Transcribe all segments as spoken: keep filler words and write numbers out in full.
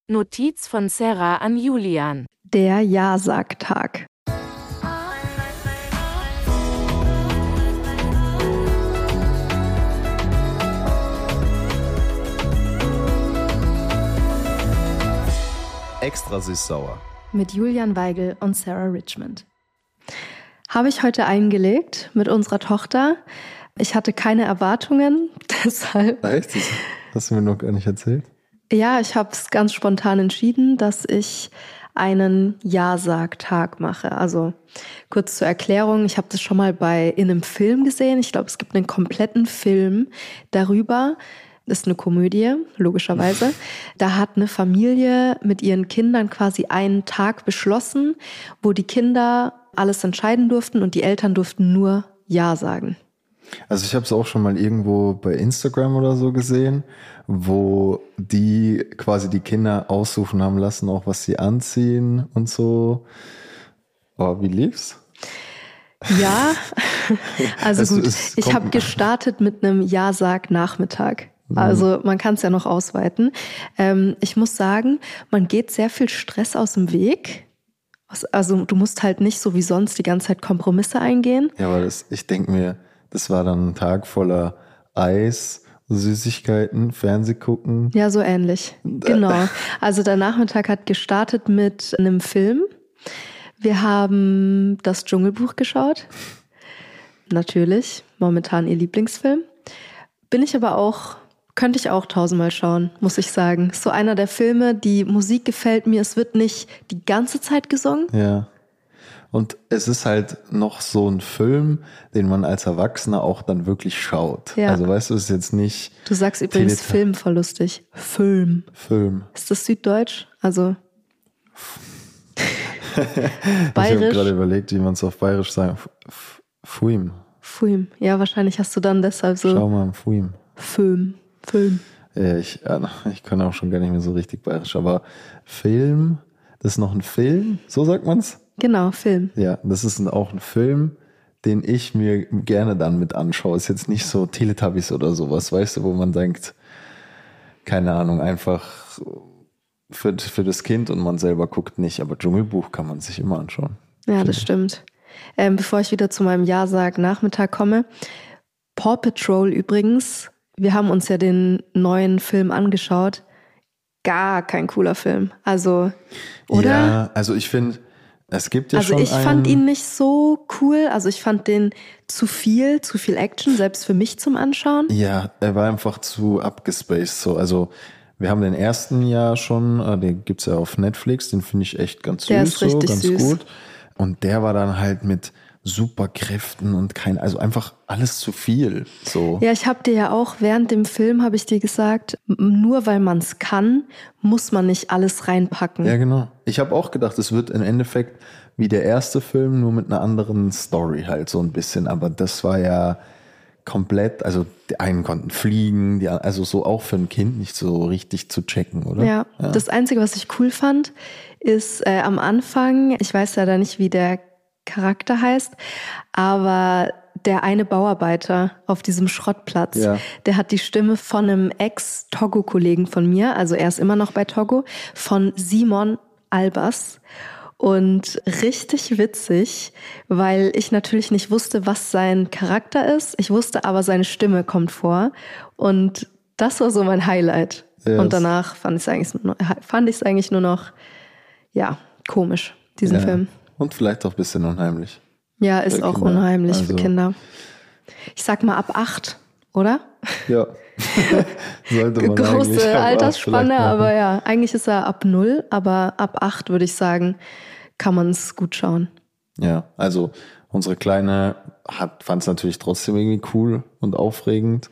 Notiz von Sarah an Julian. Der Ja-Sag-Tag. Extra süß-sauer. Mit Julian Weigel und Sarah Richmond. Habe ich heute eingelegt mit unserer Tochter. Ich hatte keine Erwartungen, deshalb... Echt? Das hast du mir noch gar nicht erzählt? Ja, ich habe es ganz spontan entschieden, dass ich einen Ja-Sag-Tag mache. Also kurz zur Erklärung, ich habe das schon mal bei in einem Film gesehen. Ich glaube, es gibt einen kompletten Film darüber. Das ist eine Komödie, logischerweise. Da hat eine Familie mit ihren Kindern quasi einen Tag beschlossen, wo die Kinder alles entscheiden durften und die Eltern durften nur Ja sagen. Also ich habe es auch schon mal irgendwo bei Instagram oder so gesehen, wo die quasi die Kinder aussuchen haben lassen, auch was sie anziehen und so. Aber wie lief's? Ja, also es, gut, es ich habe gestartet mit einem Ja-Sag-Nachmittag. Also man kann es ja noch ausweiten. Ähm, ich muss sagen, man geht sehr viel Stress aus dem Weg. Also du musst halt nicht so wie sonst die ganze Zeit Kompromisse eingehen. Ja, aber das, ich denke mir, das war dann ein Tag voller Eis, Süßigkeiten, Fernseh gucken. Ja, so ähnlich. Genau. Also der Nachmittag hat gestartet mit einem Film. Wir haben das Dschungelbuch geschaut. Natürlich, momentan ihr Lieblingsfilm. Bin ich aber auch, könnte ich auch tausendmal schauen, muss ich sagen. Ist so einer der Filme, die Musik gefällt mir. Es wird nicht die ganze Zeit gesungen. Ja. Und es ist halt noch so ein Film, den man als Erwachsener auch dann wirklich schaut. Ja. Also weißt du, es ist jetzt nicht... Du sagst übrigens Teleta- Film voll lustig. Film. Film. Ist das Süddeutsch? Also Ich Bayerisch? habe gerade überlegt, wie man es auf Bayerisch sagt. F- Fuim. Film. Ja, wahrscheinlich hast du dann deshalb so Schau mal, Fuim. Film. Film. Ja, ich, ja, ich kann auch schon gar nicht mehr so richtig Bayerisch, aber Film, das ist noch ein Film, so sagt man's? Genau, Film. Ja, das ist ein, auch ein Film, den ich mir gerne dann mit anschaue. Ist jetzt nicht so Teletubbies oder sowas, weißt du, wo man denkt, keine Ahnung, einfach für, für das Kind und man selber guckt nicht. Aber Dschungelbuch kann man sich immer anschauen. Ja, das stimmt. Ähm, bevor ich wieder zu meinem Ja-Sag-Nachmittag komme. Paw Patrol übrigens, wir haben uns ja den neuen Film angeschaut. Gar kein cooler Film. Also, oder? Ja, also ich finde... Es gibt ja also schon ich einen, fand ihn nicht so cool, also ich fand den zu viel, zu viel Action, selbst für mich zum Anschauen. Ja, er war einfach zu abgespaced so. Also wir haben den ersten ja schon, äh, den gibt's ja auf Netflix, den finde ich echt ganz Der süß, ist richtig so, ganz süß. gut. Und der war dann halt mit Superkräften und kein, also einfach alles zu viel. So. Ja, ich habe dir ja auch während dem Film, habe ich dir gesagt, m- nur weil man es kann, muss man nicht alles reinpacken. Ja, genau. Ich habe auch gedacht, es wird im Endeffekt wie der erste Film, nur mit einer anderen Story halt so ein bisschen. Aber das war ja komplett, also die einen konnten fliegen, die, also so auch für ein Kind nicht so richtig zu checken, oder? Ja, das Einzige, was ich cool fand, ist äh, am Anfang, ich weiß ja da nicht, wie der Charakter heißt, aber der eine Bauarbeiter auf diesem Schrottplatz, Ja. der hat die Stimme von einem Ex-Togo-Kollegen von mir, also er ist immer noch bei Togo, von Simon Albers. Und richtig witzig, weil ich natürlich nicht wusste, was sein Charakter ist. Ich wusste aber, seine Stimme kommt vor. Und das war so mein Highlight. Yes. Und danach fand ich es eigentlich, nur- fand ich es eigentlich nur noch, ja, komisch, diesen Ja. Film. Und vielleicht auch ein bisschen unheimlich. Ja, ist Für auch Kinder. unheimlich Also- für Kinder. Ich sag mal ab acht, oder? Ja. Sollte man eigentlich Große aber auch Altersspanne, vielleicht machen. aber ja, eigentlich ist er ab null, aber ab acht würde ich sagen, kann man es gut schauen. Ja, also unsere Kleine hat fand es natürlich trotzdem irgendwie cool und aufregend,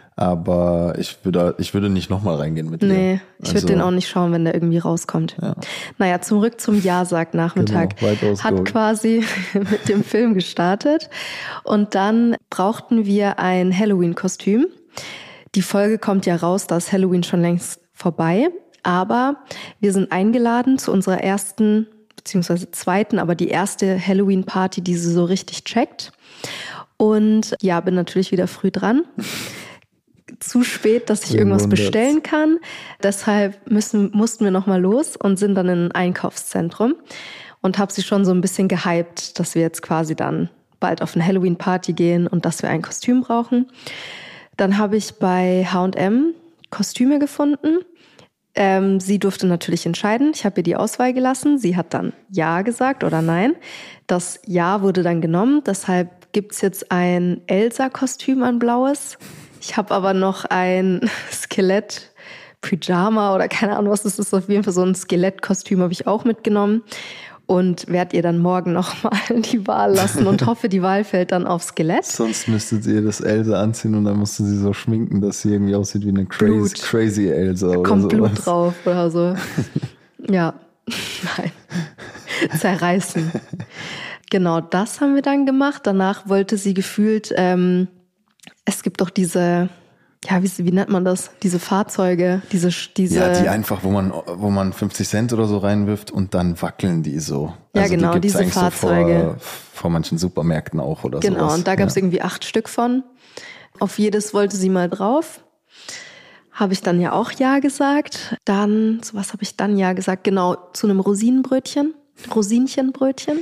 aber ich würde ich würde nicht nochmal reingehen mit ihr. Nee, ich würde Also, den auch nicht schauen, wenn der irgendwie rauskommt. Ja. Naja, zurück zum Ja-Sag-Nachmittag. Genau, weit ausgeholt. Hat quasi mit dem Film gestartet und dann brauchten wir ein Halloween-Kostüm. Die Folge kommt ja raus, da ist Halloween schon längst vorbei, aber wir sind eingeladen zu unserer ersten, beziehungsweise zweiten, aber die erste Halloween-Party, die sie so richtig checkt. Und ja, bin natürlich wieder früh dran. zu spät, dass ich Wen irgendwas wundert's? bestellen kann. Deshalb müssen, mussten wir nochmal los und sind dann in ein Einkaufszentrum und habe sie schon so ein bisschen gehypt, dass wir jetzt quasi dann bald auf eine Halloween-Party gehen und dass wir ein Kostüm brauchen. Dann habe ich bei H und M Kostüme gefunden. Ähm, sie durfte natürlich entscheiden. Ich habe ihr die Auswahl gelassen. Sie hat dann Ja gesagt oder Nein. Das Ja wurde dann genommen. Deshalb gibt's jetzt ein Elsa-Kostüm, ein blaues. Ich habe aber noch ein Skelett-Pyjama oder keine Ahnung, was das ist. Auf jeden Fall so ein Skelettkostüm habe ich auch mitgenommen. Und werde ihr dann morgen nochmal die Wahl lassen und hoffe, die Wahl fällt dann auf Skelett. Sonst müsstet ihr das Elsa anziehen und dann musst du sie so schminken, dass sie irgendwie aussieht wie eine crazy, Blut. crazy Elsa oder Kommt sowas. Blut drauf oder so. Ja, nein. Zerreißen. Genau, das haben wir dann gemacht. Danach wollte sie gefühlt, ähm, es gibt doch diese, ja, wie, wie nennt man das? Diese Fahrzeuge, diese, diese. Ja, die einfach, wo man, wo man fünfzig Cent oder so reinwirft und dann wackeln die so. Ja, also genau, die gibt's diese eigentlich Fahrzeuge. So vor, vor manchen Supermärkten auch oder so. Genau, sowas. und da gab es ja. irgendwie acht Stück von. Auf jedes wollte sie mal drauf. Habe ich dann ja auch Ja gesagt. Dann, zu was habe ich dann Ja gesagt? Genau, zu einem Rosinenbrötchen. Rosinchenbrötchen.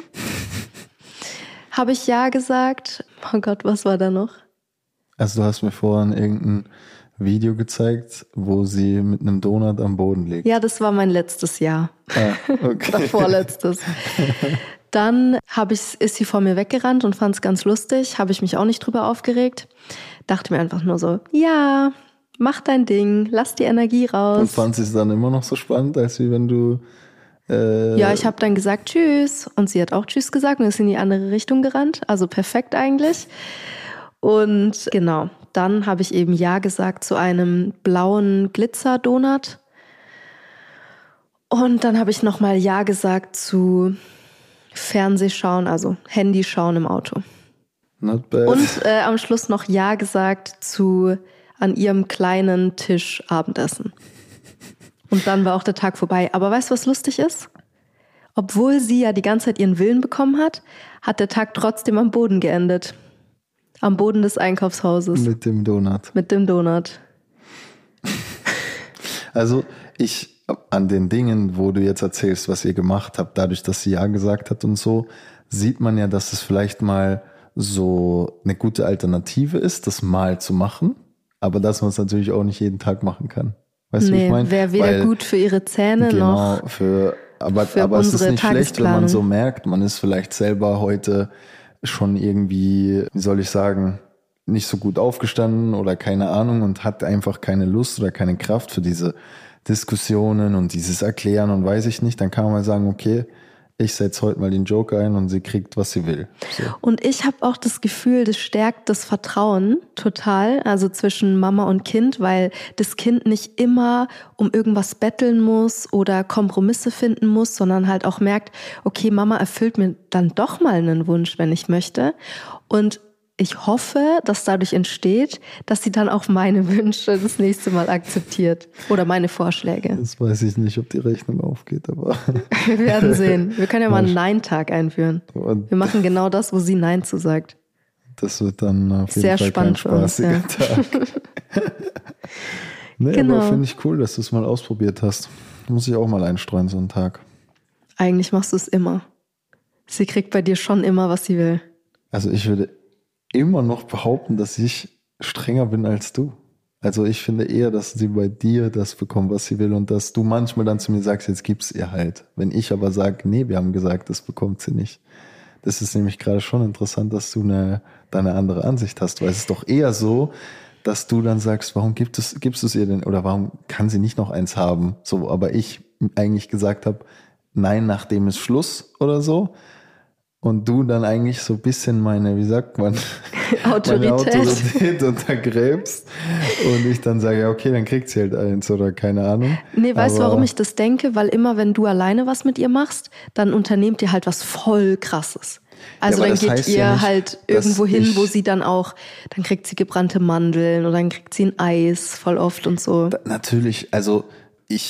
Habe ich Ja gesagt. Oh Gott, was war da noch? Also du hast mir vorhin irgendein Video gezeigt, wo sie mit einem Donut am Boden liegt. Ja, das war mein letztes Jahr. Ah, okay. Oder vorletztes. Dann hab ich, ist sie vor mir weggerannt und fand es ganz lustig. Habe ich mich auch nicht drüber aufgeregt. Dachte mir einfach nur so, ja, mach dein Ding, lass die Energie raus. Und fand sie es dann immer noch so spannend, als wie wenn du... Äh, Ja, ich habe dann gesagt Tschüss und sie hat auch Tschüss gesagt und ist in die andere Richtung gerannt. Also perfekt eigentlich. Und genau, dann habe ich eben Ja gesagt zu einem blauen Glitzer-Donut. Und dann habe ich nochmal Ja gesagt zu Fernsehschauen, also Handyschauen im Auto. Not bad. Und äh, am Schluss noch Ja gesagt zu an ihrem kleinen Tisch Abendessen. Und dann war auch der Tag vorbei. Aber weißt du, was lustig ist? Obwohl sie ja die ganze Zeit ihren Willen bekommen hat, hat der Tag trotzdem am Boden geendet. Am Boden des Einkaufshauses. Mit dem Donut. Mit dem Donut. Also ich, an den Dingen, wo du jetzt erzählst, was ihr gemacht habt, dadurch, dass sie Ja gesagt hat und so, sieht man ja, dass es vielleicht mal so eine gute Alternative ist, das mal zu machen, aber dass man es natürlich auch nicht jeden Tag machen kann. Weißt du, wie Nee, ich meine? wäre weder Weil, gut für ihre Zähne genau, noch für, aber, für aber es ist unsere nicht schlecht, wenn man Tagesplanung. so merkt, man ist vielleicht selber heute schon irgendwie, wie soll ich sagen, nicht so gut aufgestanden oder keine Ahnung und hat einfach keine Lust oder keine Kraft für diese Diskussionen und dieses Erklären und weiß ich nicht, dann kann man mal sagen, okay, ich setze heute mal den Joker ein und sie kriegt, was sie will. So. Und ich habe auch das Gefühl, das stärkt das Vertrauen total, also zwischen Mama und Kind, weil das Kind nicht immer um irgendwas betteln muss oder Kompromisse finden muss, sondern halt auch merkt, okay, Mama erfüllt mir dann doch mal einen Wunsch, wenn ich möchte. Und ich hoffe, dass dadurch entsteht, dass sie dann auch meine Wünsche das nächste Mal akzeptiert oder meine Vorschläge. Jetzt weiß ich nicht, ob die Rechnung aufgeht, aber Wir werden sehen. Wir können ja mal einen Nein-Tag einführen. und Wir machen genau das, wo sie Nein zu sagt. das wird dann auf jeden Sehr Fall kein spannend für uns, spaßiger ja. Tag. Nee, Genau. aber finde ich cool, dass du es mal ausprobiert hast. Muss ich auch mal einstreuen, so einen Tag. Eigentlich machst du es immer. Sie kriegt bei dir schon immer, was sie will. Also ich würde immer noch behaupten, dass ich strenger bin als du. Also ich finde eher, dass sie bei dir das bekommt, was sie will und dass du manchmal dann zu mir sagst, jetzt gib's ihr halt. Wenn ich aber sage, nee, wir haben gesagt, das bekommt sie nicht. Das ist nämlich gerade schon interessant, dass du eine, da eine andere Ansicht hast, weil es ist doch eher so, dass du dann sagst, warum gibt es, gibst du es ihr denn oder warum kann sie nicht noch eins haben? So, aber ich eigentlich gesagt habe, nein, nachdem ist Schluss oder so. Und du dann eigentlich so ein bisschen meine, wie sagt man, Autorität. meine Autorität untergräbst. Und ich dann sage, ja, okay, dann kriegt sie halt eins oder keine Ahnung. Nee, weißt du, Aber- warum ich das denke? Weil immer, wenn du alleine was mit ihr machst, dann unternehmt ihr halt was voll Krasses. Also aber dann das geht heißt ihr ja nicht, halt dass irgendwo hin, ich- wo sie dann auch, dann kriegt sie gebrannte Mandeln oder dann kriegt sie ein Eis voll oft und so. Natürlich, also ich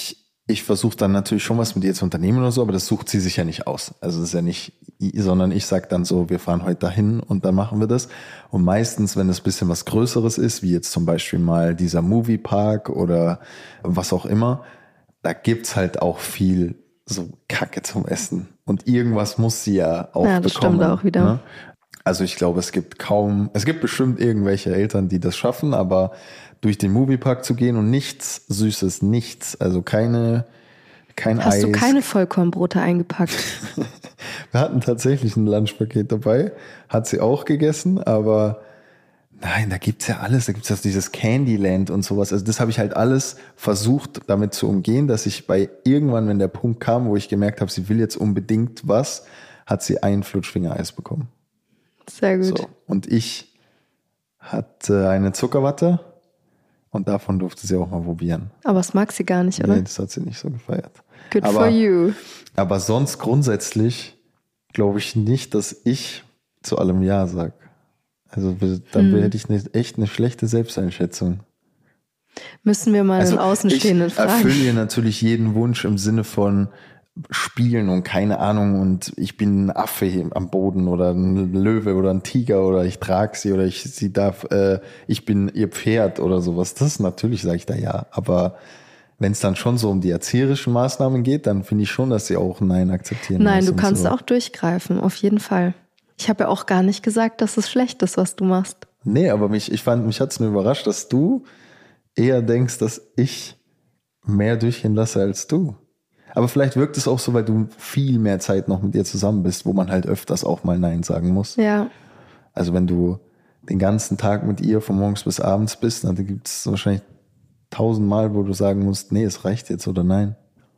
ich versuche dann natürlich schon was mit ihr zu unternehmen oder so, aber das sucht sie sich ja nicht aus. Also das ist ja nicht, sondern ich sag dann so, wir fahren heute dahin und dann machen wir das. Und meistens, wenn es ein bisschen was Größeres ist, wie jetzt zum Beispiel mal dieser Moviepark oder was auch immer, da gibt's halt auch viel so Kacke zum Essen. Und irgendwas muss sie ja auch ja, das bekommen. Stimmt auch wieder. Ne? Also ich glaube, es gibt kaum, es gibt bestimmt irgendwelche Eltern, die das schaffen, aber durch den Moviepark zu gehen und nichts Süßes, nichts, also keine, kein Hast Eis. Hast du keine Vollkornbrote eingepackt? Wir hatten tatsächlich ein Lunchpaket dabei, hat sie auch gegessen, aber nein, da gibt's ja alles, da gibt's ja dieses Candyland und sowas, also das habe ich halt alles versucht damit zu umgehen, dass ich bei irgendwann, wenn der Punkt kam, wo ich gemerkt habe, sie will jetzt unbedingt was, hat sie ein Flutschfinger-Eis bekommen. Sehr gut. So. Und ich hatte eine Zuckerwatte und davon durfte sie auch mal probieren. Aber das mag sie gar nicht, oder? Nee, das hat sie nicht so gefeiert. Good aber, for you. Aber sonst grundsätzlich glaube ich nicht, dass ich zu allem Ja sage. Also dann hm. hätte ich eine, echt eine schlechte Selbsteinschätzung. Müssen wir mal also einen Außenstehenden fragen. Ich erfülle natürlich jeden Wunsch im Sinne von Spielen und keine Ahnung und ich bin ein Affe hier am Boden oder ein Löwe oder ein Tiger oder ich trage sie oder ich sie darf, äh, ich bin ihr Pferd oder sowas. Das natürlich sage ich da ja. Aber wenn es dann schon so um die erzieherischen Maßnahmen geht, dann finde ich schon, dass sie auch Nein akzeptieren. Nein, du kannst so. auch durchgreifen, auf jeden Fall. Ich habe ja auch gar nicht gesagt, dass es schlecht ist, was du machst. Nee, aber mich, ich fand, mich hat es nur überrascht, dass du eher denkst, dass ich mehr durchgehen lasse als du. Aber vielleicht wirkt es auch so, weil du viel mehr Zeit noch mit ihr zusammen bist, wo man halt öfters auch mal Nein sagen muss. Ja. Also wenn du den ganzen Tag mit ihr von morgens bis abends bist, dann gibt es wahrscheinlich tausendmal, wo du sagen musst, nee, es reicht jetzt oder nein.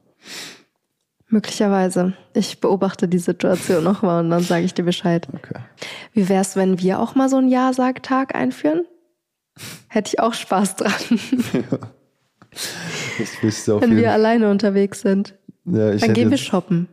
Möglicherweise. Ich beobachte die Situation nochmal und dann sage ich dir Bescheid. Okay. Wie wär's, wenn wir auch mal so einen Ja-Sag-Tag einführen? Hätte ich auch Spaß dran. Ja. Ich wüsste auf wenn jeden wir alleine unterwegs sind. Ja, ich dann gehen wir jetzt... shoppen.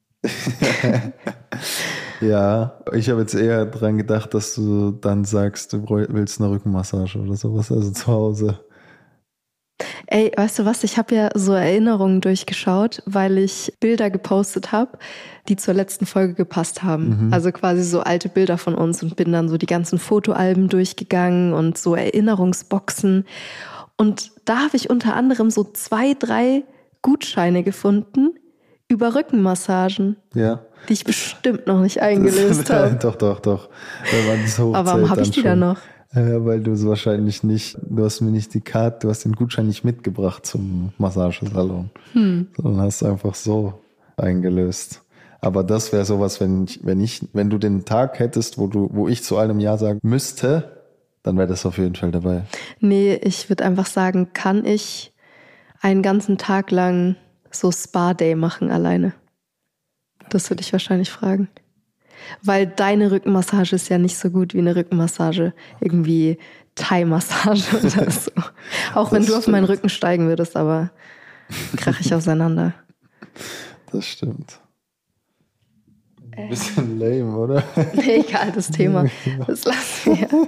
Ja, ich habe jetzt eher dran gedacht, dass du dann sagst, du willst eine Rückenmassage oder sowas, also zu Hause. Ey, weißt du was, ich habe ja so Erinnerungen durchgeschaut, weil ich Bilder gepostet habe, die zur letzten Folge gepasst haben. Mhm. Also quasi so alte Bilder von uns und bin dann so die ganzen Fotoalben durchgegangen und so Erinnerungsboxen. Und da habe ich unter anderem so zwei, drei Gutscheine gefunden über Rückenmassagen, ja. die ich bestimmt noch nicht eingelöst habe. Doch, doch, doch. So aber warum habe ich die schon. da noch? Ja, weil du es wahrscheinlich nicht, du hast mir nicht die Karte, du hast den Gutschein nicht mitgebracht zum Massagesalon, hm. sondern hast einfach so eingelöst. Aber das wäre sowas, wenn ich, wenn ich, wenn du den Tag hättest, wo du, wo ich zu allem Ja sagen müsste, dann wäre das auf jeden Fall dabei. Nee, ich würde einfach sagen, kann ich einen ganzen Tag lang so Spa-Day machen alleine? Das würde ich wahrscheinlich fragen. Weil deine Rückenmassage ist ja nicht so gut wie eine Rückenmassage. Irgendwie Thai-Massage oder so. Auch wenn das du stimmt. Auf meinen Rücken steigen würdest, aber krach ich auseinander. Das stimmt. Ein bisschen äh. lame, oder? Nee, egal, das Thema. Das lassen wir.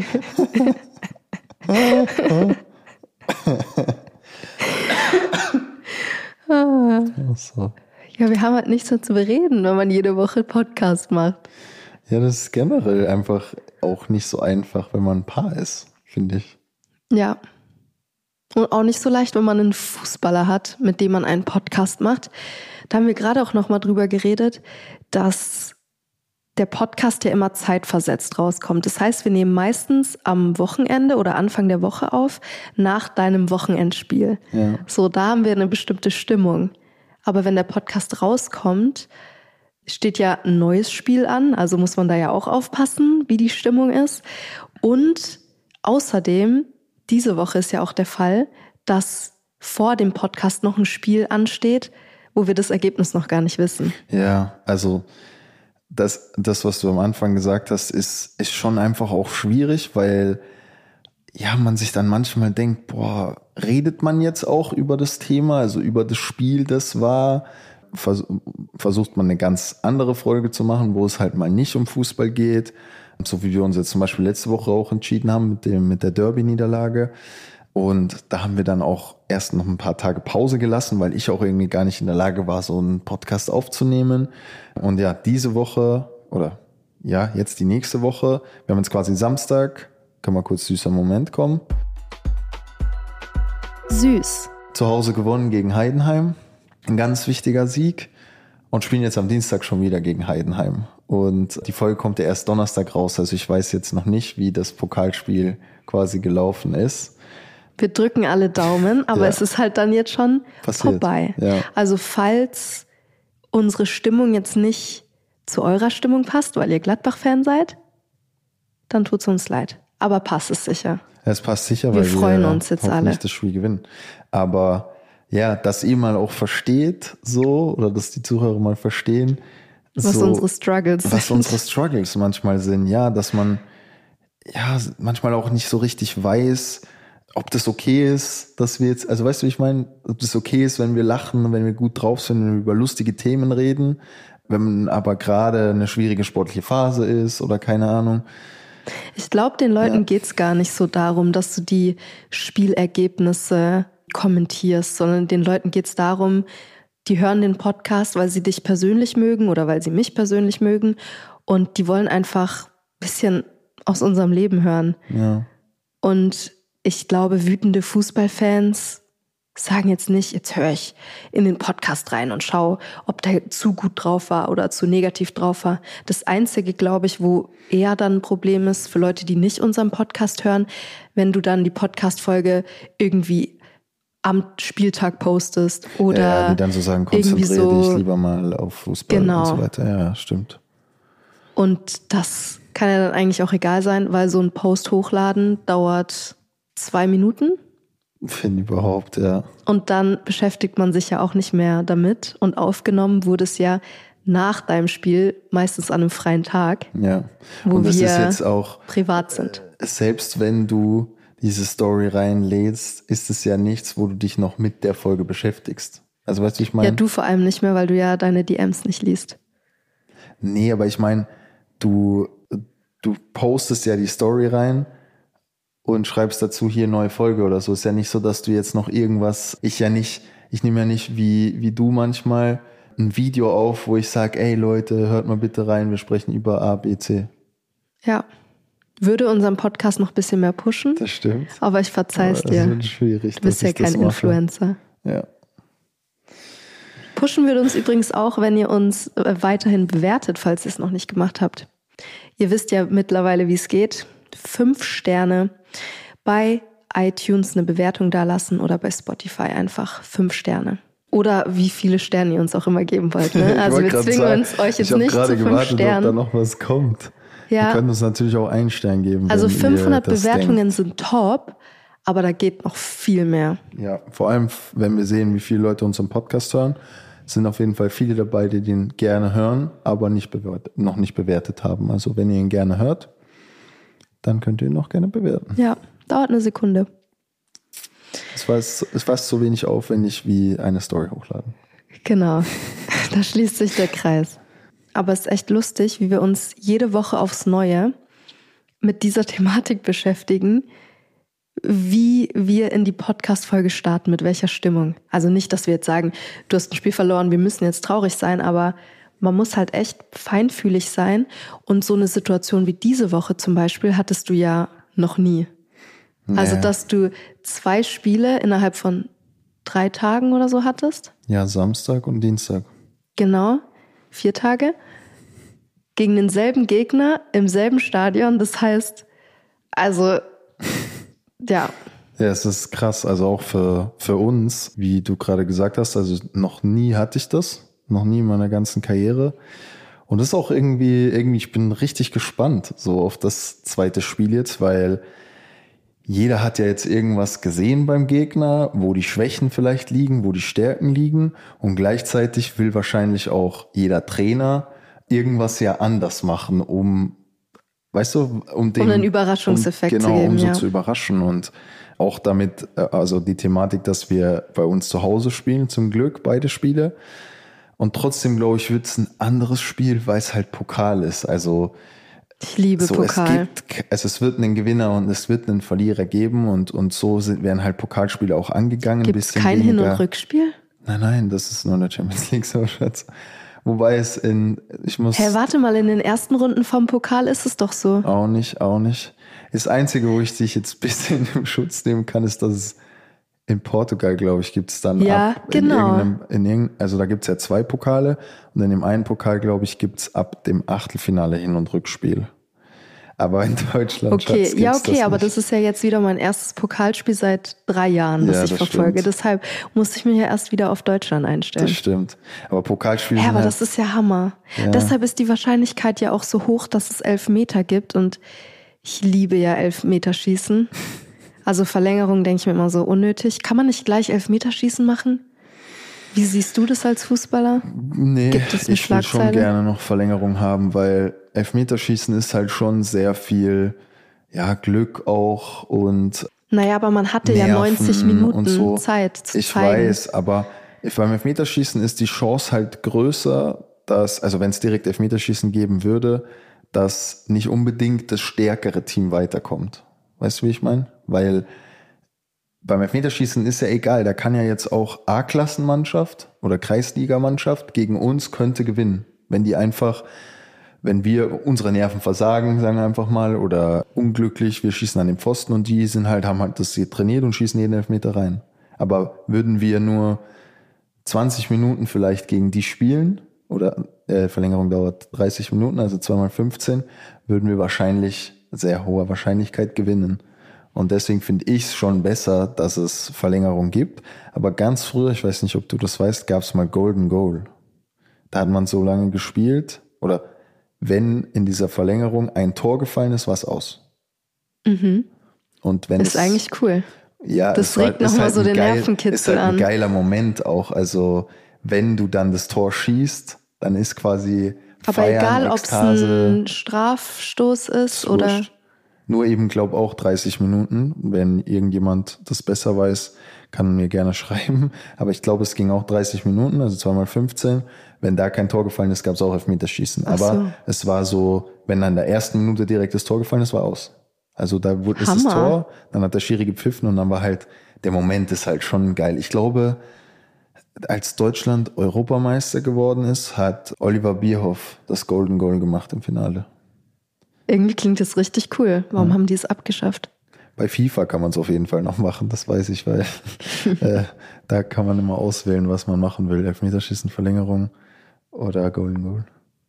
ah. Ach so. Ja, wir haben halt nichts mehr zu bereden, wenn man jede Woche Podcast macht. Ja, das ist generell einfach auch nicht so einfach, wenn man ein Paar ist, finde ich. Ja. Und auch nicht so leicht, wenn man einen Fußballer hat, mit dem man einen Podcast macht. Da haben wir gerade auch nochmal drüber geredet, dass der Podcast ja immer zeitversetzt rauskommt. Das heißt, wir nehmen meistens am Wochenende oder Anfang der Woche auf, nach deinem Wochenendspiel. Ja. So, da haben wir eine bestimmte Stimmung. Aber wenn der Podcast rauskommt, steht ja ein neues Spiel an. Also muss man da ja auch aufpassen, wie die Stimmung ist. Und außerdem, diese Woche ist ja auch der Fall, dass vor dem Podcast noch ein Spiel ansteht, wo wir das Ergebnis noch gar nicht wissen. Ja, also das, das was du am Anfang gesagt hast, ist, ist schon einfach auch schwierig, weil ja, man sich dann manchmal denkt, boah, redet man jetzt auch über das Thema, also über das Spiel, das war, vers- versucht man eine ganz andere Folge zu machen, wo es halt mal nicht um Fußball geht, so wie wir uns jetzt zum Beispiel letzte Woche auch entschieden haben mit dem mit der Derby-Niederlage. Und da haben wir dann auch erst noch ein paar Tage Pause gelassen, weil ich auch irgendwie gar nicht in der Lage war, so einen Podcast aufzunehmen. Und ja, diese Woche oder ja, jetzt die nächste Woche, wir haben jetzt quasi Samstag, kann mal kurz süßer Moment kommen. Süß. Zu Hause gewonnen gegen Heidenheim, ein ganz wichtiger Sieg und spielen jetzt am Dienstag schon wieder gegen Heidenheim. Und die Folge kommt ja erst Donnerstag raus, also ich weiß jetzt noch nicht, wie das Pokalspiel quasi gelaufen ist. Wir drücken alle Daumen, aber ja. es ist halt dann jetzt schon Passiert. vorbei. Ja. Also falls unsere Stimmung jetzt nicht zu eurer Stimmung passt, weil ihr Gladbach-Fan seid, dann tut's uns leid. Aber passt es sicher. Es passt sicher, wir weil freuen wir uns jetzt hoffentlich alle. das Spiel gewinnen. Aber ja, dass ihr mal auch versteht, so, oder dass die Zuhörer mal verstehen, was so, unsere Struggles was sind. unsere Struggles manchmal sind, ja, dass man ja manchmal auch nicht so richtig weiß, ob das okay ist, dass wir jetzt, also weißt du, wie ich meine, ob das okay ist, wenn wir lachen, wenn wir gut drauf sind, wenn wir über lustige Themen reden, wenn aber gerade eine schwierige sportliche Phase ist oder keine Ahnung. Ich glaube, den Leuten Ja. geht's gar nicht so darum, dass du die Spielergebnisse kommentierst, sondern den Leuten geht's darum, die hören den Podcast, weil sie dich persönlich mögen oder weil sie mich persönlich mögen und die wollen einfach ein bisschen aus unserem Leben hören. Ja. Und ich glaube, wütende Fußballfans sagen jetzt nicht, jetzt höre ich in den Podcast rein und schau, ob der zu gut drauf war oder zu negativ drauf war. Das Einzige, glaube ich, wo eher dann ein Problem ist für Leute, die nicht unseren Podcast hören, wenn du dann die Podcast-Folge irgendwie am Spieltag postest oder ja, die dann so sagen, irgendwie konzentriere so, dich lieber mal auf Fußball genau. und so weiter. Ja, stimmt. Und das kann ja dann eigentlich auch egal sein, weil so ein Post hochladen dauert zwei Minuten. Finde überhaupt, ja. Und dann beschäftigt man sich ja auch nicht mehr damit. Und aufgenommen wurde es ja nach deinem Spiel, meistens an einem freien Tag, Ja. wo Und das wir ist jetzt auch, privat sind. selbst wenn du diese Story reinlädst, ist es ja nichts, wo du dich noch mit der Folge beschäftigst. Also weißt du, ich meine? Ja, du vor allem nicht mehr, weil du ja deine D Ms nicht liest. Nee, aber ich meine, du, du postest ja die Story rein und schreibst dazu hier neue Folge oder so. Ist ja nicht so, dass du jetzt noch irgendwas, ich ja nicht, ich nehme ja nicht wie, wie du manchmal ein Video auf, wo ich sage, ey Leute, hört mal bitte rein, wir sprechen über A, B, C. Ja. Würde unseren Podcast noch ein bisschen mehr pushen. Das stimmt. Aber ich verzeih's Aber das dir. wird schwierig. Du bist dass ja ich das kein mache. Influencer. Ja. Pushen würde uns übrigens auch, wenn ihr uns äh, weiterhin bewertet, falls ihr es noch nicht gemacht habt. Ihr wisst ja mittlerweile, wie es geht. Fünf Sterne bei iTunes eine Bewertung dalassen oder bei Spotify einfach fünf Sterne. Oder wie viele Sterne ihr uns auch immer geben wollt. Ne? Ich Also wollte wir grad zwingen sagen, uns euch ich jetzt hab nicht gerade zu fünf gewartet, ob da Sternen. noch was kommt. Ja. Wir können uns natürlich auch einen Stern geben. Also wenn ihr fünfhundert das Bewertungen denkt. sind top, aber da geht noch viel mehr. Ja, vor allem, wenn wir sehen, wie viele Leute unseren Podcast hören, sind auf jeden Fall viele dabei, die den gerne hören, aber nicht bewert, noch nicht bewertet haben. Also wenn ihr ihn gerne hört, dann könnt ihr ihn auch gerne bewerten. Ja, dauert eine Sekunde. Es war es ist fast so wenig aufwendig wie eine Story hochladen. Genau, da schließt sich der Kreis. Aber es ist echt lustig, wie wir uns jede Woche aufs Neue mit dieser Thematik beschäftigen, wie wir in die Podcast-Folge starten, mit welcher Stimmung. Also nicht, dass wir jetzt sagen, du hast ein Spiel verloren, wir müssen jetzt traurig sein, aber man muss halt echt feinfühlig sein. Und so eine Situation wie diese Woche zum Beispiel hattest du ja noch nie. Nee. Also, dass du zwei Spiele innerhalb von drei Tagen oder so hattest. Ja, Samstag und Dienstag. Genau, vier Tage. Gegen denselben Gegner im selben Stadion. Das heißt, also, ja. Ja, es ist krass. Also auch für, für uns, wie du gerade gesagt hast, also noch nie hatte ich das. Noch nie in meiner ganzen Karriere. Und das ist auch irgendwie, irgendwie, ich bin richtig gespannt so auf das zweite Spiel jetzt, weil jeder hat ja jetzt irgendwas gesehen beim Gegner, wo die Schwächen vielleicht liegen, wo die Stärken liegen. Und gleichzeitig will wahrscheinlich auch jeder Trainer irgendwas ja anders machen, um, weißt du, um den, Um einen Überraschungseffekt um, genau, zu geben. um so ja. zu überraschen. Und auch damit, also die Thematik, dass wir bei uns zu Hause spielen, zum Glück, beide Spiele. Und trotzdem, glaube ich, wird es ein anderes Spiel, weil es halt Pokal ist. Also Ich liebe so, Pokal. Es gibt, also es wird einen Gewinner und es wird einen Verlierer geben und, und so sind, werden halt Pokalspiele auch angegangen. Gibt es kein Hin- und Rückspiel? Nein, nein, das ist nur in der Champions League so, Schatz. Wobei es in, ich muss... Hä, hey, warte mal, in den ersten Runden vom Pokal ist es doch so. Auch nicht, auch nicht. Das Einzige, wo ich dich jetzt ein bisschen im Schutz nehmen kann, ist, dass es in Portugal, glaube ich, gibt es dann ja, ab genau. in in irgendeinem, also da gibt es ja zwei Pokale und in dem einen Pokal, glaube ich, gibt es ab dem Achtelfinale Hin- und Rückspiel. Aber in Deutschland, okay, Schatz, ja, okay, das aber nicht. Das ist ja jetzt wieder mein erstes Pokalspiel seit drei Jahren, das Ja, ich das verfolge. stimmt. Deshalb musste ich mich ja erst wieder auf Deutschland einstellen. Das stimmt. Aber Pokalspiele Ja, sind aber halt, das ist ja Hammer. Ja. Deshalb ist die Wahrscheinlichkeit ja auch so hoch, dass es Elfmeter gibt. Und ich liebe ja Elfmeterschießen. Also Verlängerung denke ich mir immer so unnötig. Kann man nicht gleich Elfmeterschießen machen? Wie siehst du das als Fußballer? Nee, Gibt es eine ich würde schon Schlagzeile? gerne noch Verlängerung haben, weil Elfmeterschießen ist halt schon sehr viel, ja, Glück auch und Naja, aber man hatte Nerven ja neunzig Minuten und so. Zeit zu Ich zeigen. weiß, aber beim Elfmeterschießen ist die Chance halt größer, dass, also wenn es direkt Elfmeterschießen geben würde, dass nicht unbedingt das stärkere Team weiterkommt. Weißt du, wie ich meine? Weil beim Elfmeterschießen ist ja egal, da kann ja jetzt auch A-Klassenmannschaft oder Kreisligamannschaft gegen uns könnte gewinnen. Wenn die einfach, wenn wir unsere Nerven versagen, sagen wir einfach mal, oder unglücklich, wir schießen an den Pfosten und die sind halt, haben halt das hier trainiert und schießen jeden Elfmeter rein. Aber würden wir nur zwanzig Minuten vielleicht gegen die spielen, oder äh, Verlängerung dauert dreißig Minuten, also zwei mal fünfzehn, würden wir wahrscheinlich, sehr hoher Wahrscheinlichkeit gewinnen. Und deswegen finde ich es schon besser, dass es Verlängerung gibt. Aber ganz früher, ich weiß nicht, ob du das weißt, gab es mal Golden Goal. Da hat man so lange gespielt, oder wenn in dieser Verlängerung ein Tor gefallen ist, war es aus. Mhm. Und wenn Ist es, eigentlich cool. ja, Das es war- regt ist nochmal halt so ein den geil, Nervenkitzel ist halt ein an. geiler Moment auch. Also wenn du dann das Tor schießt, dann ist quasi Aber Feiern, egal, ob es Ekstase, ein Strafstoß ist ist oder... wurscht. Nur eben, glaub auch dreißig Minuten. Wenn irgendjemand das besser weiß, kann mir gerne schreiben. Aber ich glaube, es ging auch dreißig Minuten, also zwei mal fünfzehn. Wenn da kein Tor gefallen ist, gab es auch Elfmeterschießen. Ach Aber so. es war so, wenn an der ersten Minute direkt das Tor gefallen ist, war aus. Also da wurde ist das Hammer. Tor, dann hat der Schiri gepfiffen und dann war halt, der Moment ist halt schon geil. Ich glaube, als Deutschland Europameister geworden ist, hat Oliver Bierhoff das Golden Goal gemacht im Finale. Irgendwie klingt das richtig cool. Warum Ja. haben die es abgeschafft? Bei FIFA kann man es auf jeden Fall noch machen, das weiß ich, weil äh, da kann man immer auswählen, was man machen will. Elfmeterschießen, Verlängerung oder Golden Goal.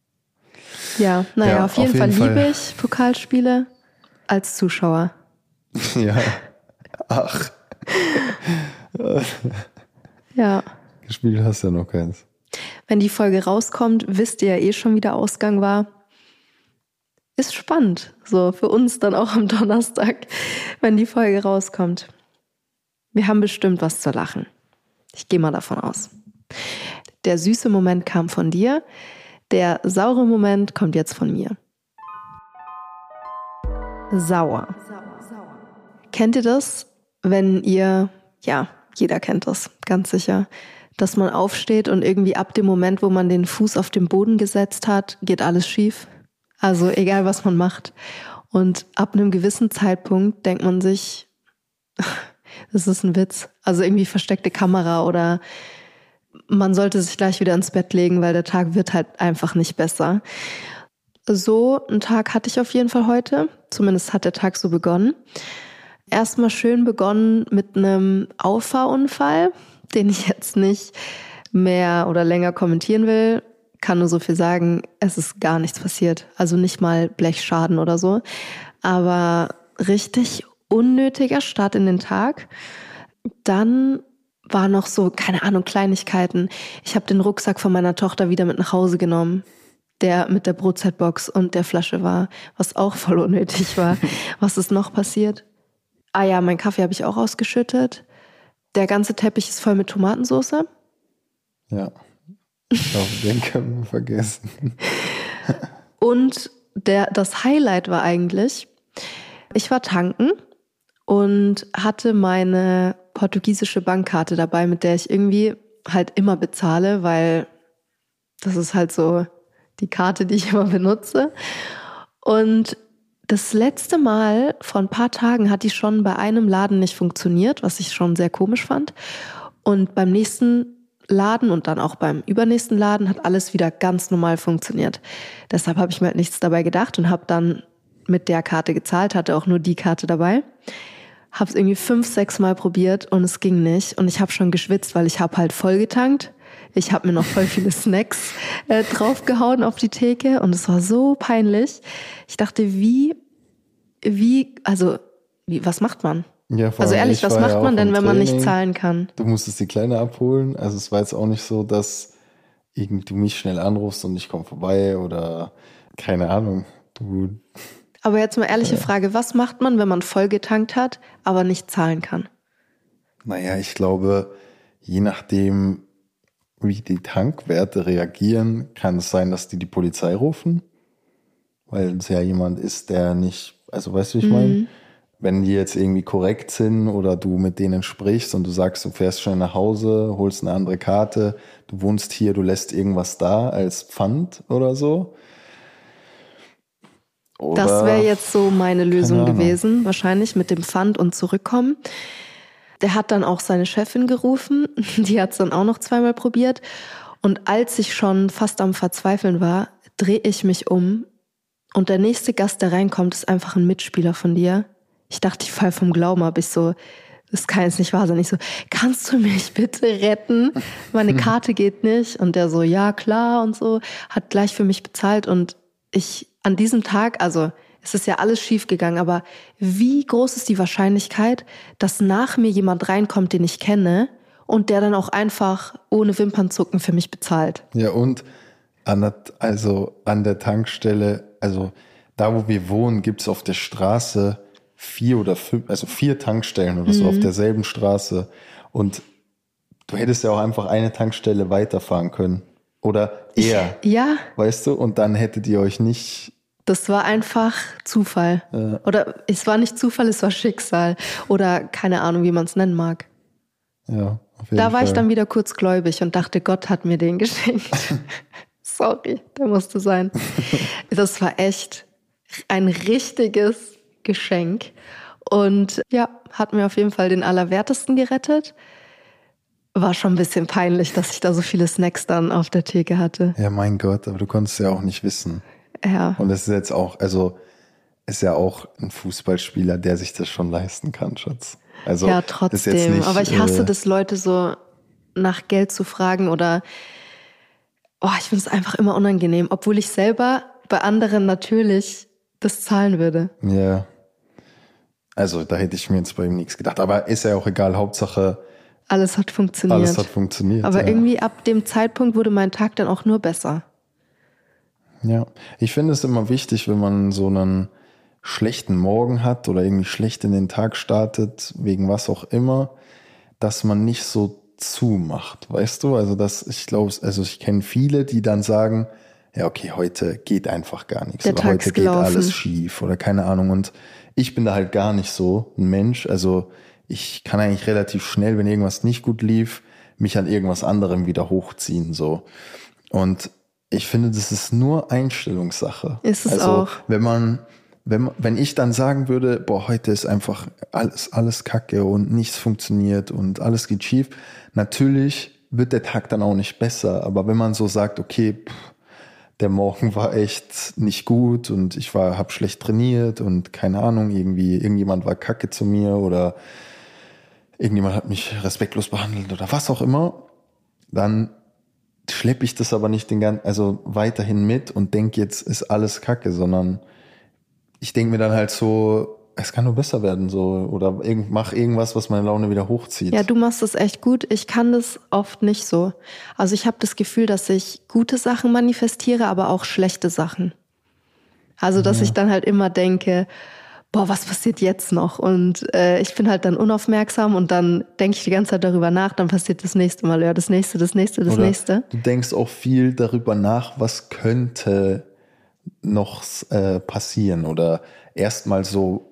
Ja, naja, Ja, auf jeden auf Fall jeden Fall. liebe ich Pokalspiele als Zuschauer. Ja, ach, Ja. gespielt hast du ja noch keins. Wenn die Folge rauskommt, wisst ihr ja eh schon, wie der Ausgang war. Ist spannend, so für uns dann auch am Donnerstag, wenn die Folge rauskommt. Wir haben bestimmt was zu lachen. Ich gehe mal davon aus. Der süße Moment kam von dir, der saure Moment kommt jetzt von mir. Sauer. Kennt ihr das, wenn ihr, ja, jeder kennt das, ganz sicher, dass man aufsteht und irgendwie ab dem Moment, wo man den Fuß auf den Boden gesetzt hat, geht alles schief? Also egal, was man macht. Und ab einem gewissen Zeitpunkt denkt man sich, das ist ein Witz. Also irgendwie versteckte Kamera oder man sollte sich gleich wieder ins Bett legen, weil der Tag wird halt einfach nicht besser. So einen Tag hatte ich auf jeden Fall heute. Zumindest hat der Tag so begonnen. Erstmal schön begonnen mit einem Auffahrunfall, den ich jetzt nicht mehr oder länger kommentieren will. Kann nur so viel sagen, es ist gar nichts passiert. Also nicht mal Blechschaden oder so. Aber richtig unnötiger Start in den Tag. Dann war noch so, keine Ahnung, Kleinigkeiten. Ich habe den Rucksack von meiner Tochter wieder mit nach Hause genommen, der mit der Brotzeitbox und der Flasche war, was auch voll unnötig war. Was ist noch passiert? Ah ja, mein Kaffee habe ich auch ausgeschüttet. Der ganze Teppich ist voll mit Tomatensauce. Ja, ich glaube, den können wir vergessen. Und der, das Highlight war eigentlich, ich war tanken und hatte meine portugiesische Bankkarte dabei, mit der ich irgendwie halt immer bezahle, weil das ist halt so die Karte, die ich immer benutze. Und das letzte Mal vor ein paar Tagen hat die schon bei einem Laden nicht funktioniert, was ich schon sehr komisch fand. Und beim nächsten Laden und dann auch beim übernächsten Laden hat alles wieder ganz normal funktioniert. Deshalb habe ich mir halt nichts dabei gedacht und habe dann mit der Karte gezahlt, hatte auch nur die Karte dabei. Habe es irgendwie fünf, sechs Mal probiert und es ging nicht. Und ich habe schon geschwitzt, weil ich habe halt voll getankt. Ich habe mir noch voll viele Snacks äh, draufgehauen auf die Theke und es war so peinlich. Ich dachte, wie, wie, also, wie, was macht man? Ja, vor Also allem, ehrlich, ich was war macht ja man auch denn, im wenn man nicht Training. zahlen kann? Du musstest die Kleine abholen. Also es war jetzt auch nicht so, dass irgend du mich schnell anrufst und ich komme vorbei oder keine Ahnung. Du, Aber jetzt mal ehrliche Frage, was macht man, wenn man voll getankt hat, aber nicht zahlen kann? naja, ich glaube, je nachdem, wie die Tankwerte reagieren, kann es sein, dass die die Polizei rufen, weil es ja jemand ist, der nicht, also weißt du, wie ich meine? Wenn die jetzt irgendwie korrekt sind oder du mit denen sprichst und du sagst, du fährst schnell nach Hause, holst eine andere Karte, du wohnst hier, du lässt irgendwas da als Pfand oder so. Oder, Das wäre jetzt so meine Lösung Ahnung. gewesen, wahrscheinlich mit dem Pfand und zurückkommen. Der hat dann auch seine Chefin gerufen, die hat es dann auch noch zweimal probiert. Und als ich schon fast am Verzweifeln war, drehe ich mich um und der nächste Gast, der reinkommt, ist einfach ein Mitspieler von dir. Ich dachte, ich falle vom Glauben ab. Ich so, das kann jetzt nicht wahr sein. Ich so, kannst du mich bitte retten? Meine Karte geht nicht. Und der so, ja klar und so, hat gleich für mich bezahlt. Und ich an diesem Tag, also es ist ja alles schief gegangen, aber wie groß ist die Wahrscheinlichkeit, dass nach mir jemand reinkommt, den ich kenne und der dann auch einfach ohne Wimpernzucken für mich bezahlt? Ja, und an der, also an der Tankstelle, also da, wo wir wohnen, gibt es auf der Straße vier oder fünf, also vier Tankstellen oder so auf derselben Straße. Und du hättest ja auch einfach eine Tankstelle weiterfahren können. Oder eher, Ja, weißt du? Und dann hättet ihr euch nicht, das war einfach Zufall. Ja. Oder es war nicht Zufall, es war Schicksal. Oder keine Ahnung, wie man es nennen mag. ja, auf jeden Da war Fall. ich dann wieder kurz gläubig und dachte, Gott hat mir den geschenkt. Sorry, der musste sein. Das war echt ein richtiges Geschenk. Und ja, hat mir auf jeden Fall den Allerwertesten gerettet. War schon ein bisschen peinlich, dass ich da so viele Snacks dann auf der Theke hatte. Ja, mein Gott, aber du konntest ja auch nicht wissen. Ja, Und es ist jetzt auch, also ist ja auch ein Fußballspieler, der sich das schon leisten kann, Schatz. Also ja ist jetzt trotzdem. nicht, Aber ich hasse äh, das, Leute so nach Geld zu fragen oder oh, ich finde es einfach immer unangenehm, obwohl ich selber bei anderen natürlich das zahlen würde. Ja. Also da hätte ich mir jetzt bei ihm nichts gedacht. Aber ist ja auch egal, Hauptsache Alles hat funktioniert. alles hat funktioniert. Aber ja. irgendwie ab dem Zeitpunkt wurde mein Tag dann auch nur besser. Ja, ich finde es immer wichtig, wenn man so einen schlechten Morgen hat oder irgendwie schlecht in den Tag startet, wegen was auch immer, dass man nicht so zumacht, weißt du? Also das, ich glaube, also ich kenne viele, die dann sagen, ja okay, heute geht einfach gar nichts Der oder Tag heute ist geht gelaufen. alles schief oder keine Ahnung. Und ich bin da halt gar nicht so ein Mensch. Also ich kann eigentlich relativ schnell, wenn irgendwas nicht gut lief, mich an irgendwas anderem wieder hochziehen so. Und ich finde, das ist nur Einstellungssache. Ist es also, auch. wenn man, wenn, wenn ich dann sagen würde, boah, heute ist einfach alles, alles Kacke und nichts funktioniert und alles geht schief, natürlich wird der Tag dann auch nicht besser. Aber wenn man so sagt, okay, pff, der Morgen war echt nicht gut und ich war, hab schlecht trainiert und keine Ahnung, irgendwie, irgendjemand war Kacke zu mir oder irgendjemand hat mich respektlos behandelt oder was auch immer, dann schleppe ich das aber nicht den ganzen, also weiterhin mit und denke, jetzt ist alles Kacke, sondern ich denke mir dann halt so, es kann nur besser werden, so, oder irgend, mach irgendwas, was meine Laune wieder hochzieht. Ja, du machst das echt gut. Ich kann das oft nicht so. Also ich habe das Gefühl, dass ich gute Sachen manifestiere, aber auch schlechte Sachen. Also dass Ja. ich dann halt immer denke, boah, was passiert jetzt noch? Und äh, ich bin halt dann unaufmerksam und dann denke ich die ganze Zeit darüber nach, dann passiert das nächste Mal, ja, das nächste, das nächste, das Oder nächste. du denkst auch viel darüber nach, was könnte noch äh, passieren oder erstmal so,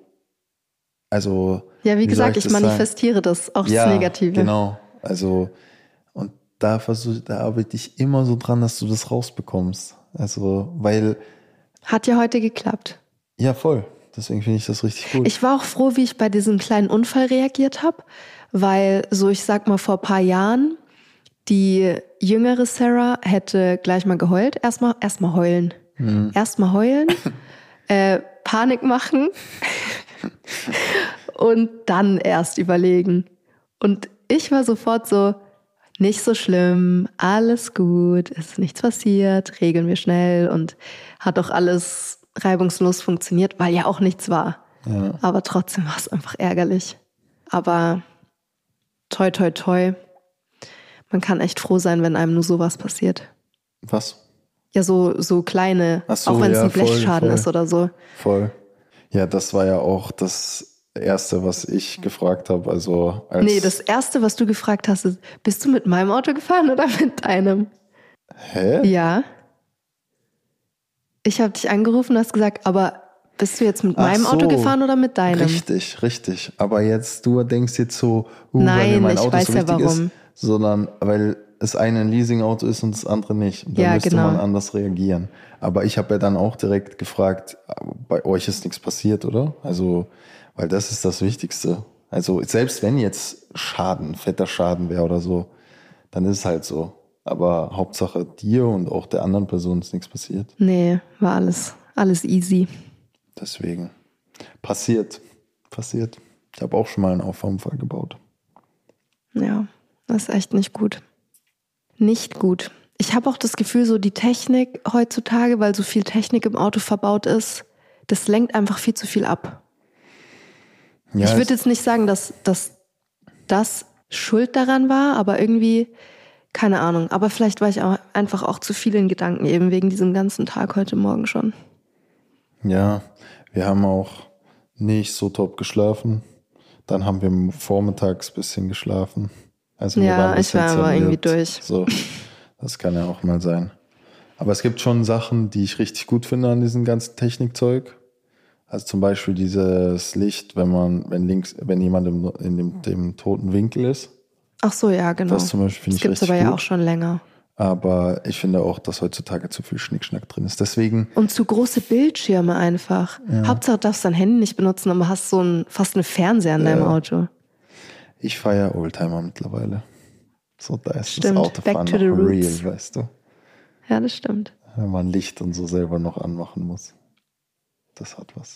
also Ja, wie, wie soll gesagt, ich, das sagen? manifestiere das, auch Ja, das Negative. genau. Also und da versuche, da arbeite ich immer so dran, dass du das rausbekommst. Also weil Hat ja heute geklappt. Ja, voll. Deswegen finde ich das richtig gut. Ich war auch froh, wie ich bei diesem kleinen Unfall reagiert habe, weil so, ich sag mal, vor ein paar Jahren, die jüngere Sarah hätte gleich mal geheult. Erstmal erstmal heulen. Hm. Erstmal heulen, äh, Panik machen und dann erst überlegen. Und ich war sofort so, nicht so schlimm, alles gut, ist nichts passiert, regeln wir schnell und hat auch alles reibungslos funktioniert, weil ja auch nichts war. Ja. Aber trotzdem war es einfach ärgerlich. Aber toi, toi, toi. Man kann echt froh sein, wenn einem nur sowas passiert. Was? Ja, so, so kleine, Ach so, auch wenn es ja, ein Blechschaden voll, ist oder so. Voll. Ja, das war ja auch das Erste, was ich gefragt habe. Also als nee, das Erste, was du gefragt hast, ist, bist du mit meinem Auto gefahren oder mit deinem? Hä? Ja. Ich habe dich angerufen und hast gesagt, aber bist du jetzt mit Ach meinem so, Auto gefahren oder mit deinem? Richtig, richtig. Aber jetzt, du denkst jetzt so, uh, Nein, weil mir mein ich Auto weiß so ja wichtig warum. ist, sondern weil das eine ein Leasingauto ist und das andere nicht. Und da Ja, müsste genau. man anders reagieren. Aber ich habe ja dann auch direkt gefragt, bei euch ist nichts passiert, oder? Also, weil das ist das Wichtigste. Also selbst wenn jetzt Schaden, fetter Schaden wäre oder so, dann ist es halt so. Aber Hauptsache dir und auch der anderen Person ist nichts passiert. Nee, war alles, alles easy. Deswegen. Passiert. Passiert. Ich habe auch schon mal einen Auffahrunfall gebaut. Ja, das ist echt nicht gut. Nicht gut. Ich habe auch das Gefühl, so die Technik heutzutage, weil so viel Technik im Auto verbaut ist, das lenkt einfach viel zu viel ab. Ja, ich würde jetzt nicht sagen, dass, dass das schuld daran war, aber irgendwie, keine Ahnung. Aber vielleicht war ich auch einfach auch zu viel in Gedanken, eben wegen diesem ganzen Tag heute Morgen schon. Ja, wir haben auch nicht so top geschlafen. Dann haben wir vormittags ein bisschen geschlafen. Also wir ja, waren ein ich war aber irgendwie durch. So, das kann ja auch mal sein. Aber es gibt schon Sachen, die ich richtig gut finde an diesem ganzen Technikzeug. Also zum Beispiel dieses Licht, wenn man, wenn links, wenn jemand im, in dem, dem toten Winkel ist. Ach so, ja, genau. Das zum Beispiel finde ich richtig gut. Das gibt's aber ja auch schon länger. Aber ich finde auch, dass heutzutage zu viel Schnickschnack drin ist. Deswegen. Und zu große Bildschirme einfach. Ja. Hauptsache du darfst dein Handy nicht benutzen, aber hast so ein, fast eine Fernseher in deinem ja. Auto. Ich feiere Oldtimer mittlerweile. So, da ist stimmt. das Autofahren noch real, weißt du. Ja, das stimmt. Wenn man Licht und so selber noch anmachen muss. Das hat was.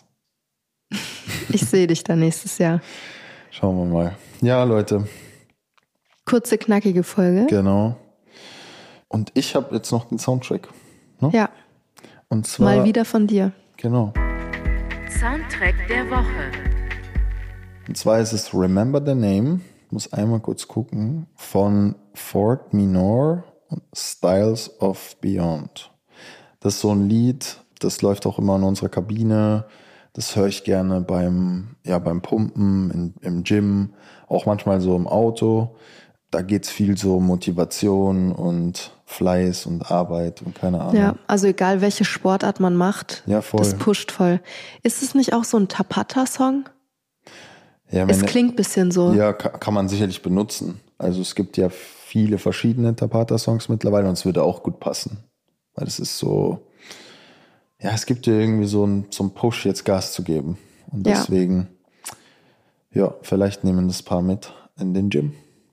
Ich sehe dich dann nächstes Jahr. Schauen wir mal. Ja, Leute. Kurze, knackige Folge. Genau. Und ich habe jetzt noch den Soundtrack. Ne? Ja. Und zwar, mal wieder von dir. Genau. Soundtrack der Woche. Und zwar ist es Remember the Name. Ich muss einmal kurz gucken. Von Fort Minor und Styles of Beyond. Das ist so ein Lied, das läuft auch immer in unserer Kabine. Das höre ich gerne beim, ja, beim Pumpen, in, im Gym, auch manchmal so im Auto. Da geht es viel so um Motivation und Fleiß und Arbeit und keine Ahnung. Ja, also egal welche Sportart man macht, ja, voll. Das pusht voll. Ist es nicht auch so ein Tapata-Song? Ja, es klingt ein bisschen so. Ja, kann, kann man sicherlich benutzen. Also es gibt ja viele verschiedene Tapata-Songs mittlerweile und es würde auch gut passen. Weil es ist so, ja, es gibt ja irgendwie so einen so einen Push, jetzt Gas zu geben. Und deswegen, ja, ja vielleicht nehmen das Paar mit in den Gym.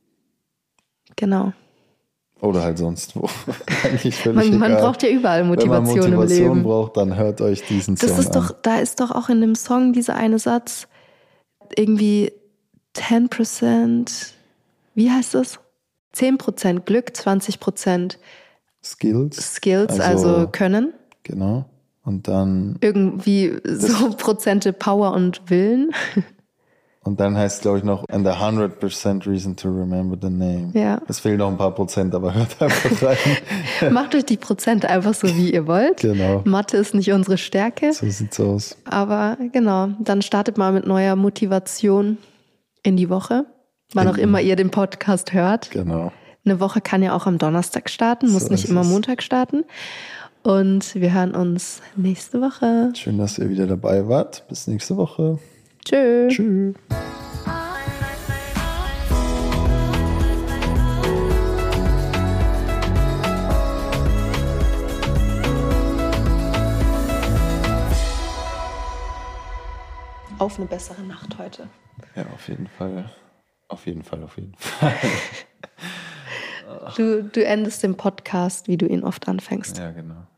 Genau. Oder halt sonst wo. Eigentlich völlig man, man braucht ja überall Motivation, Wenn man Motivation im Leben. braucht, dann hört euch diesen das Song ist an. Doch, da ist doch auch in dem Song dieser eine Satz, irgendwie zehn Prozent, wie heißt das? zehn Prozent Glück, zwanzig Prozent Skills. Skills, also, also Können. Genau. Und dann irgendwie so Prozente Power und Willen. Und dann heißt es, glaube ich, noch and a hundred percent reason to remember the name. Ja. Es fehlen noch ein paar Prozent, aber hört einfach rein. Macht euch die Prozente einfach so, wie ihr wollt. Genau. Mathe ist nicht unsere Stärke. So sieht's aus. Aber genau, dann startet mal mit neuer Motivation in die Woche. Wann auch immer ihr den Podcast hört. Genau. Eine Woche kann ja auch am Donnerstag starten, muss so nicht immer Montag starten. Und wir hören uns nächste Woche. Schön, dass ihr wieder dabei wart. Bis nächste Woche. Tschö. Tschüss. auf eine bessere Nacht heute. Ja, auf jeden Fall. Auf jeden Fall, auf jeden Fall. Du, du endest den Podcast, wie du ihn oft anfängst. Ja, genau.